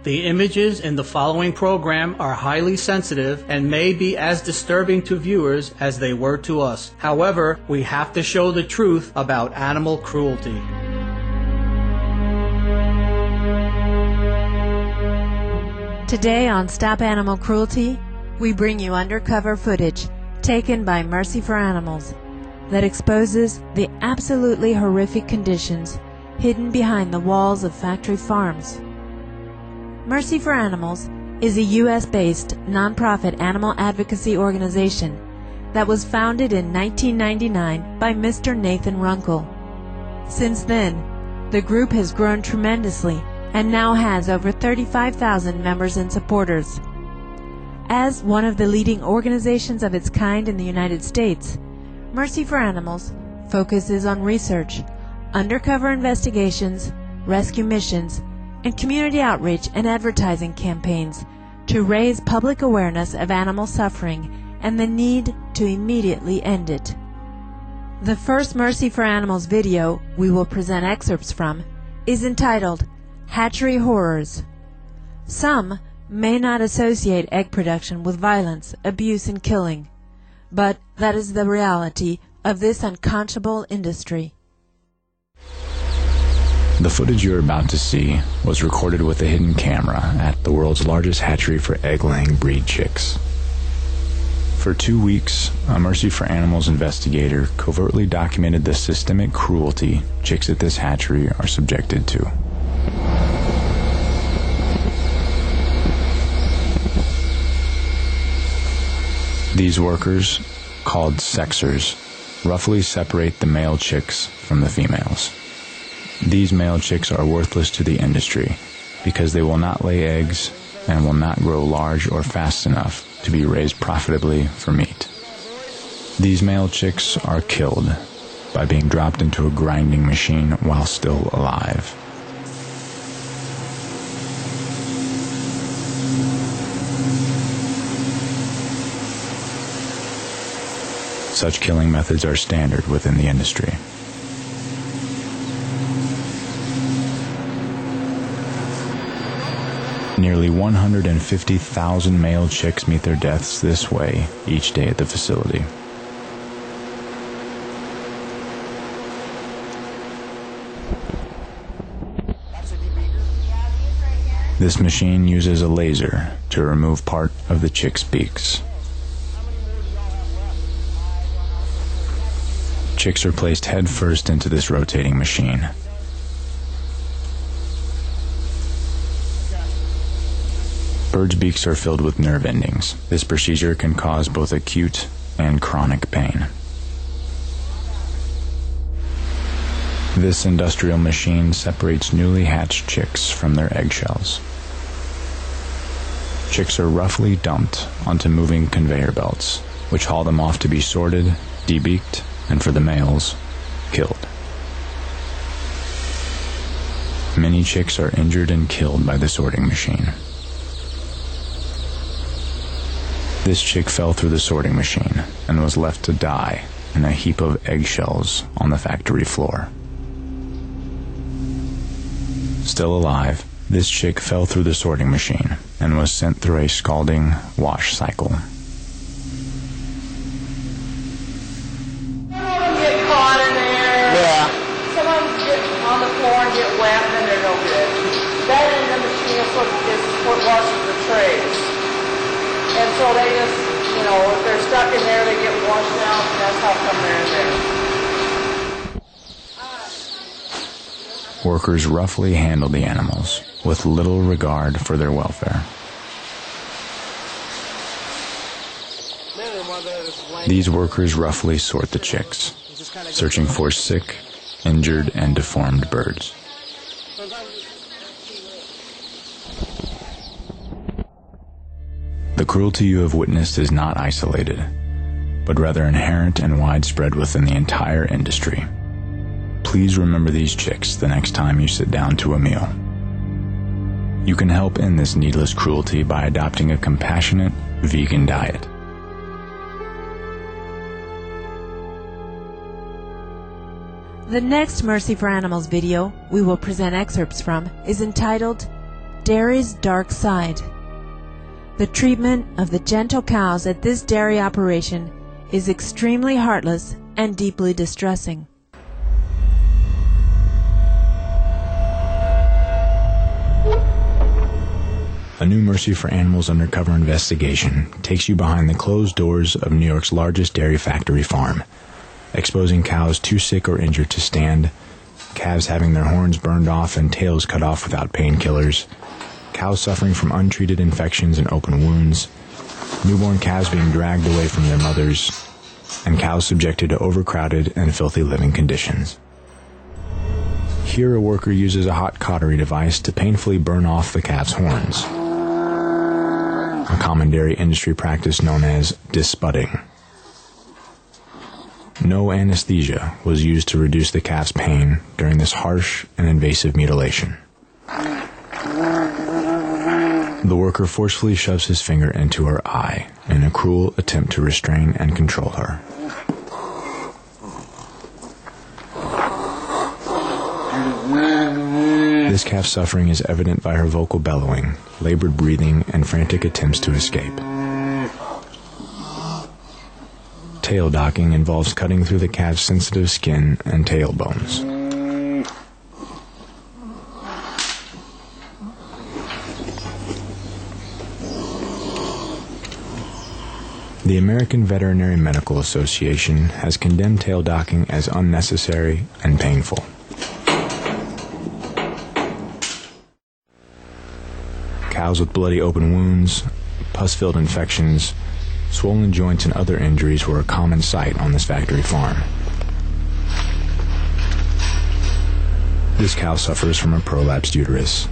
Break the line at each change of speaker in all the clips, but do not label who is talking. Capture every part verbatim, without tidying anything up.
The images in the following program are highly sensitive and may be as disturbing to viewers as they were to us. However, we have to show the truth about animal cruelty.
Today on Stop Animal Cruelty, we bring you undercover footage taken by Mercy for Animals that exposes the absolutely horrific conditions hidden behind the walls of factory farms. Mercy for Animals is a U S based nonprofit animal advocacy organization that was founded in nineteen ninety-nine by Mister Nathan Runkle. Since then, the group has grown tremendously and now has over thirty-five thousand members and supporters. As one of the leading organizations of its kind in the United States, Mercy for Animals focuses on research, undercover investigations, rescue missions, and community outreach and advertising campaigns to raise public awareness of animal suffering and the need to immediately end it. The first Mercy for Animals video we will present excerpts from is entitled Hatchery Horrors. Some may not associate egg production with violence, abuse, and killing, but that is the reality of this unconscionable industry.
The footage you're about to see was recorded with a hidden camera at the world's largest hatchery for egg-laying breed chicks. For two weeks, a Mercy for Animals investigator covertly documented the systemic cruelty chicks at this hatchery are subjected to. These workers, called sexers, roughly separate the male chicks from the females. These male chicks are worthless to the industry because they will not lay eggs and will not grow large or fast enough to be raised profitably for meat. These male chicks are killed by being dropped into a grinding machine while still alive. Such killing methods are standard within the industry. Nearly one hundred fifty thousand male chicks meet their deaths this way each day at the facility. This machine uses a laser to remove part of the chicks' beaks. Chicks are placed head first into this rotating machine. Birds' beaks are filled with nerve endings. This procedure can cause both acute and chronic pain. This industrial machine separates newly hatched chicks from their eggshells. Chicks are roughly dumped onto moving conveyor belts, which haul them off to be sorted, debeaked, and for the males, killed. Many chicks are injured and killed by the sorting machine. This chick fell through the sorting machine and was left to die in a heap of eggshells on the factory floor. Still alive, this chick fell through the sorting machine and was sent through a scalding wash cycle.
What washes the trays. And so they just, you know, if they're stuck in there, they get washed out, and that's how come they're in there.
Workers roughly handle the animals with little regard for their welfare. These workers roughly sort the chicks, searching for sick, injured, and deformed birds. The cruelty you have witnessed is not isolated, but rather inherent and widespread within the entire industry. Please remember these chicks the next time you sit down to a meal. You can help end this needless cruelty by adopting a compassionate, vegan diet.
The next Mercy for Animals video we will present excerpts from is entitled dairy's dark side. The treatment of the gentle cows at this dairy operation is extremely heartless and deeply distressing.
A new Mercy for Animals undercover investigation takes you behind the closed doors of New York's largest dairy factory farm, exposing cows too sick or injured to stand, calves having their horns burned off and tails cut off without painkillers, cows suffering from untreated infections and open wounds, newborn calves being dragged away from their mothers, and cows subjected to overcrowded and filthy living conditions. Here a worker uses a hot cautery device to painfully burn off the calf's horns, a common dairy industry practice known as disbudding. No anesthesia was used to reduce the calf's pain during this harsh and invasive mutilation. The worker forcefully shoves his finger into her eye in a cruel attempt to restrain and control her. This calf's suffering is evident by her vocal bellowing, labored breathing, and frantic attempts to escape. Tail docking involves cutting through the calf's sensitive skin and tail bones. The American Veterinary Medical Association has condemned tail docking as unnecessary and painful. Cows with bloody open wounds, pus-filled infections, swollen joints, and other injuries were a common sight on this factory farm. This cow suffers from a prolapsed uterus.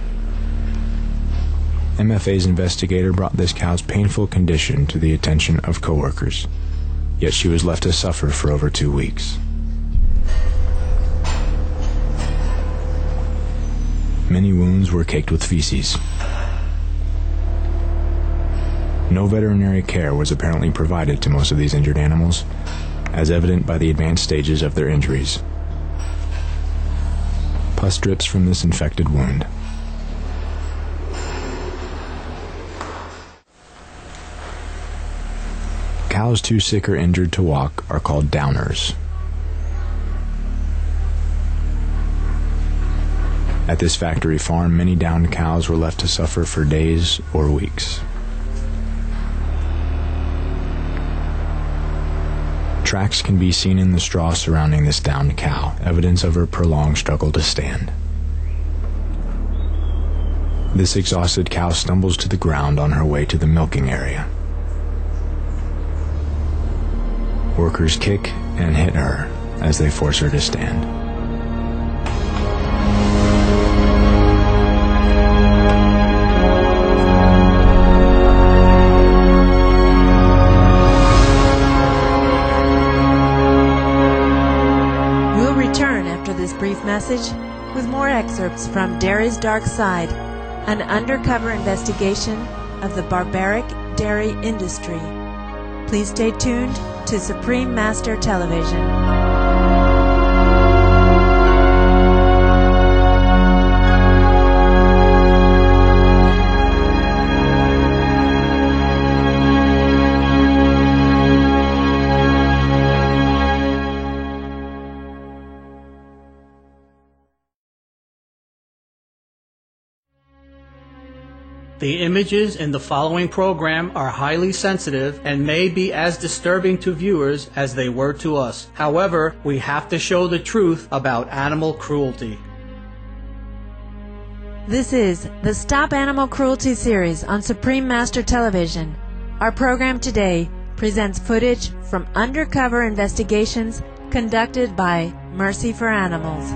M F A's investigator brought this cow's painful condition to the attention of coworkers, yet she was left to suffer for over two weeks. Many wounds were caked with feces. No veterinary care was apparently provided to most of these injured animals, as evident by the advanced stages of their injuries. Pus drips from this infected wound. Cows too sick or injured to walk are called downers. At this factory farm, many downed cows were left to suffer for days or weeks. Tracks can be seen in the straw surrounding this downed cow, evidence of her prolonged struggle to stand. This exhausted cow stumbles to the ground on her way to the milking area. Workers kick and hit her as they force her to stand.
We'll return after this brief message with more excerpts from Dairy's Dark Side, an undercover investigation of the barbaric dairy industry. Please stay tuned to Supreme Master Television.
The images in the following program are highly sensitive and may be as disturbing to viewers as they were to us. However, we have to show the truth about animal cruelty.
This is the Stop Animal Cruelty series on Supreme Master Television. Our program today presents footage from undercover investigations conducted by Mercy for Animals.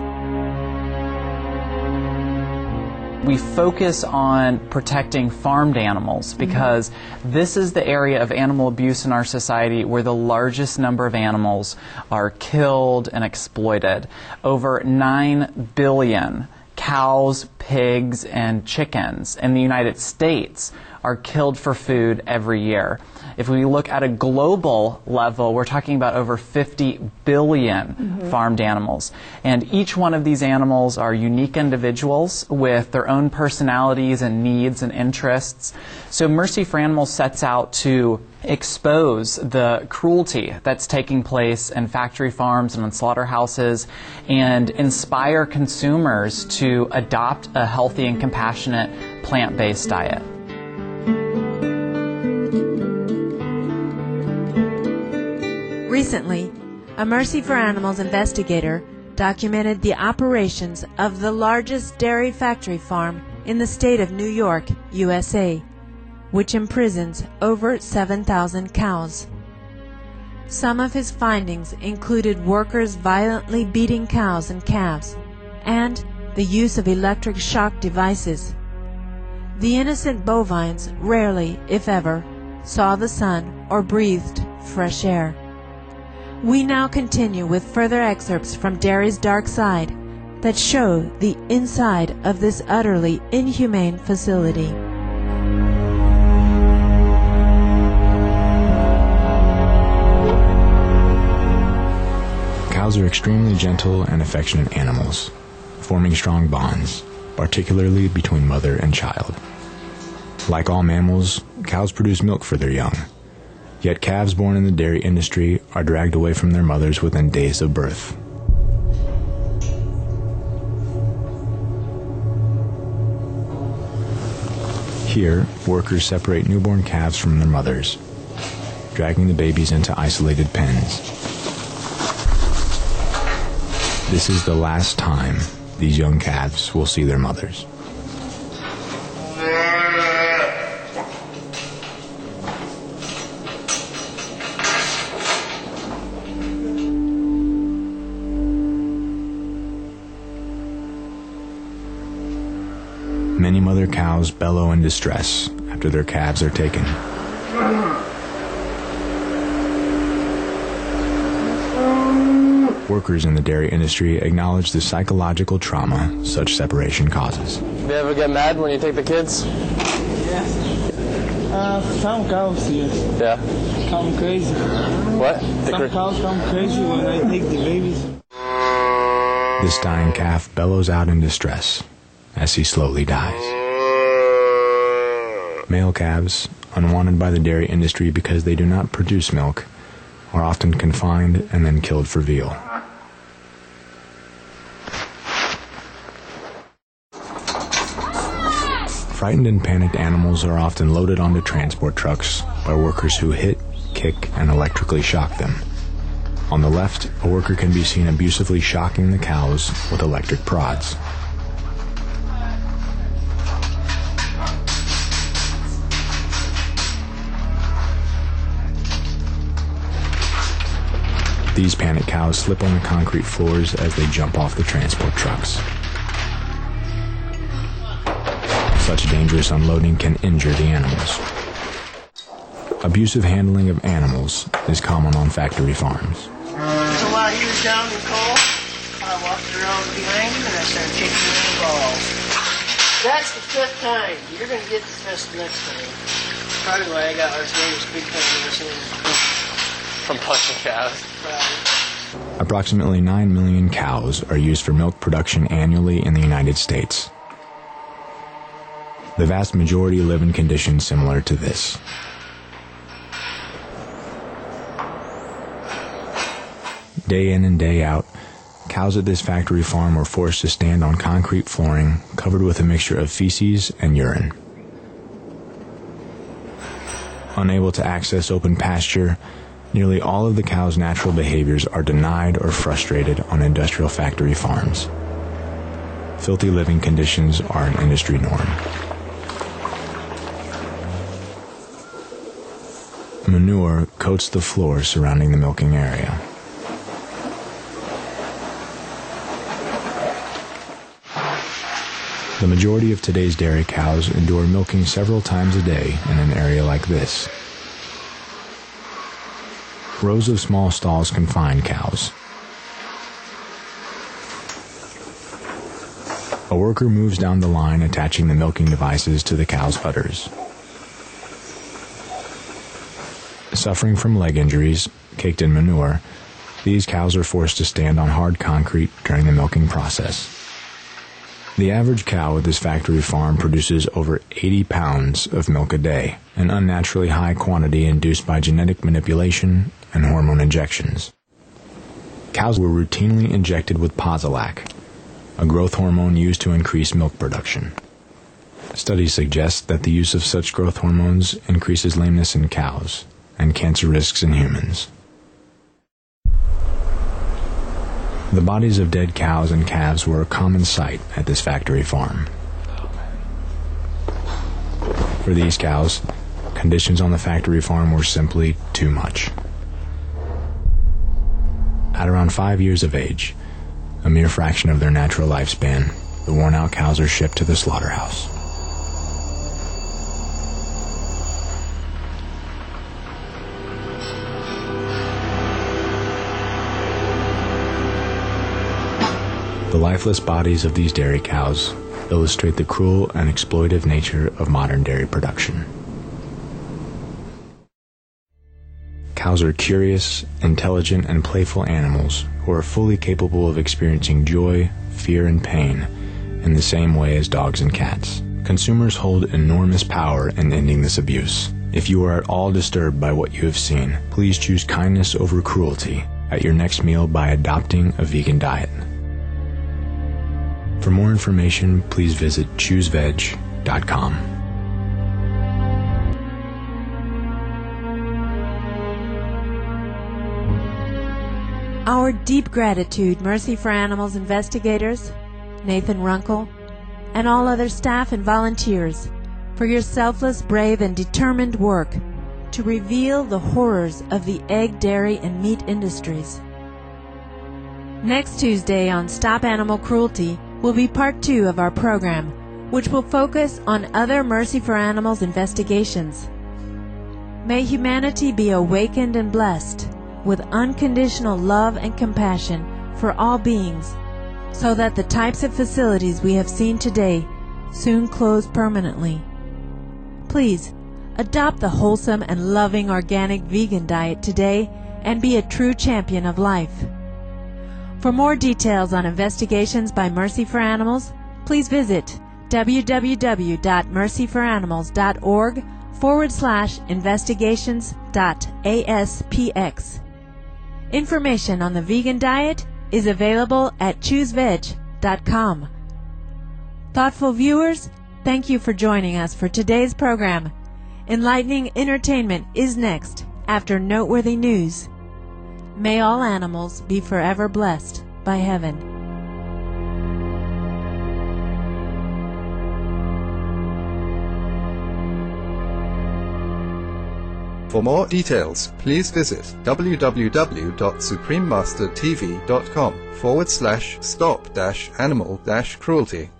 We focus on protecting farmed animals because mm-hmm. this is the area of animal abuse in our society where the largest number of animals are killed and exploited. Over nine billion cows, pigs, and chickens in the United States are are killed for food every year. If we look at a global level, we're talking about over fifty billion mm-hmm. farmed animals. And each one of these animals are unique individuals with their own personalities and needs and interests. So Mercy for Animals sets out to expose the cruelty that's taking place in factory farms and in slaughterhouses and inspire consumers to adopt a healthy and compassionate plant-based diet.
Recently, a Mercy for Animals investigator documented the operations of the largest dairy factory farm in the state of New York, U S A, which imprisons over seven thousand cows. Some of his findings included workers violently beating cows and calves, and the use of electric shock devices. The innocent bovines rarely, if ever, saw the sun or breathed fresh air. We now continue with further excerpts from Dairy's Dark Side that show the inside of this utterly inhumane facility.
Cows are extremely gentle and affectionate animals, forming strong bonds, particularly between mother and child. Like all mammals, cows produce milk for their young. Yet calves born in the dairy industry are dragged away from their mothers within days of birth. Here, workers separate newborn calves from their mothers, dragging the babies into isolated pens. This is the last time these young calves will see their mothers. Many mother cows bellow in distress after their calves are taken. Workers in the dairy industry acknowledge the psychological trauma such separation causes.
You ever get mad when you take the kids?
Yes. Uh, some cows, yes.
Yeah.
Come crazy.
What?
Some cows come crazy when I take the babies.
This dying calf bellows out in distress as he slowly dies. Male calves, unwanted by the dairy industry because they do not produce milk, are often confined and then killed for veal. Frightened and panicked animals are often loaded onto transport trucks by workers who hit, kick, and electrically shock them. On the left, a worker can be seen abusively shocking the cows with electric prods. These panicked cows slip on the concrete floors as they jump off the transport trucks. Such dangerous unloading can injure the animals. Abusive handling of animals is common on factory farms.
So while he was down in coal, I walked around behind him and I started kicking him in the balls. That's the fifth time. You're going to get the fist next time. Probably why I got arthritis because of this.
From punching cows.
Probably.
Approximately nine million cows are used for milk production annually in the United States. The vast majority live in conditions similar to this. Day in and day out, cows at this factory farm are forced to stand on concrete flooring covered with a mixture of feces and urine. Unable to access open pasture, nearly all of the cows' natural behaviors are denied or frustrated on industrial factory farms. Filthy living conditions are an industry norm. Manure coats the floor surrounding the milking area. The majority of today's dairy cows endure milking several times a day in an area like this. Rows of small stalls confine cows. A worker moves down the line attaching the milking devices to the cow's udders. Suffering from leg injuries, caked in manure, these cows are forced to stand on hard concrete during the milking process. The average cow at this factory farm produces over eighty pounds of milk a day, an unnaturally high quantity induced by genetic manipulation and hormone injections. Cows were routinely injected with Posilac, a growth hormone used to increase milk production. Studies suggest that the use of such growth hormones increases lameness in cows and cancer risks in humans. The bodies of dead cows and calves were a common sight at this factory farm. For these cows, conditions on the factory farm were simply too much. At around five years of age, a mere fraction of their natural lifespan, the worn-out cows are shipped to the slaughterhouse. The lifeless bodies of these dairy cows illustrate the cruel and exploitive nature of modern dairy production. Cows are curious, intelligent, and playful animals who are fully capable of experiencing joy, fear, and pain in the same way as dogs and cats. Consumers hold enormous power in ending this abuse. If you are at all disturbed by what you have seen, please choose kindness over cruelty at your next meal by adopting a vegan diet. For more information, please visit choose veg dot com.
Our deep gratitude, Mercy for Animals investigators, Nathan Runkle, and all other staff and volunteers for your selfless, brave, and determined work to reveal the horrors of the egg, dairy, and meat industries. Next Tuesday on Stop Animal Cruelty will be part two of our program, which will focus on other Mercy for Animals investigations. May humanity be awakened and blessed with unconditional love and compassion for all beings, so that the types of facilities we have seen today soon close permanently. Please, adopt the wholesome and loving organic vegan diet today and be a true champion of life. For more details on investigations by Mercy for Animals, please visit w w w dot mercy for animals dot org forward slash investigations dot a s p x. Information on the vegan diet is available at choose veg dot com. Thoughtful viewers, thank you for joining us for today's program. Enlightening entertainment is next after noteworthy news. May all animals be forever blessed by heaven.
For more details, please visit w w w dot supreme master t v dot com forward slash stop dash animal dash cruelty.